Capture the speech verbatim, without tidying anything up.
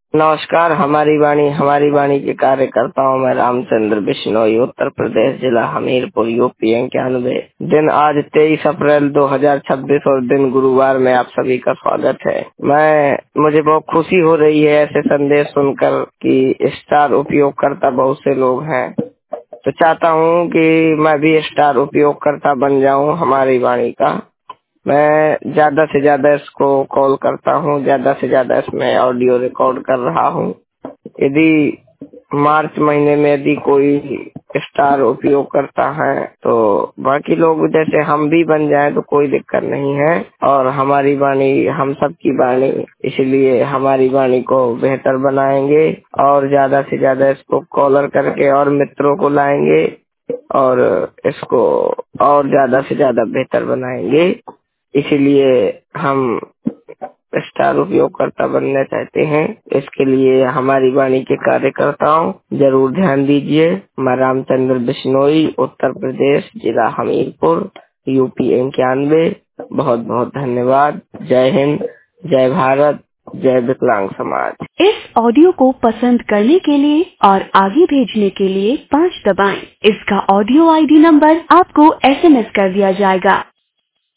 नमस्कार। हमारी वाणी हमारी वाणी के कार्यकर्ताओं में रामचंद्र बिश्नोई, उत्तर प्रदेश, जिला हमीरपुर, यूपी इक्यानवे। दिन आज तेईस अप्रैल दो हजार छब्बीस और दिन गुरुवार में आप सभी का स्वागत है। मैं मुझे बहुत खुशी हो रही है ऐसे संदेश सुनकर कि स्टार उपयोगकर्ता बहुत से लोग हैं, तो चाहता हूँ कि मैं भी स्टार उपयोगकर्ता बन जाऊँ हमारी वाणी का। मैं ज्यादा से ज्यादा इसको कॉल करता हूँ, ज्यादा से ज्यादा इसमें ऑडियो रिकॉर्ड कर रहा हूँ। यदि मार्च महीने में यदि कोई स्टार उपयोग करता है तो बाकी लोग जैसे हम भी बन जाएं तो कोई दिक्कत नहीं है। और हमारी वाणी हम सब की वाणी, इसलिए हमारी वाणी को बेहतर बनाएंगे और ज्यादा से ज्यादा इसको कॉलर करके और मित्रों को लाएंगे और इसको और ज्यादा से ज्यादा बेहतर बनाएंगे। इसीलिए हम स्टार उपयोगकर्ता बनना चाहते हैं। इसके लिए हमारी वाणी के कार्यकर्ताओं जरूर ध्यान दीजिए। मैं रामचंद्र बिश्नोई, उत्तर प्रदेश, जिला हमीरपुर, यूपी इक्यानवे। बहुत बहुत धन्यवाद। जय हिंद, जय भारत, जय विकलांग समाज। इस ऑडियो को पसंद करने के लिए और आगे भेजने के लिए पाँच दबाएं। इसका ऑडियो आईडी नंबर आपको एसएमएस कर दिया जाएगा।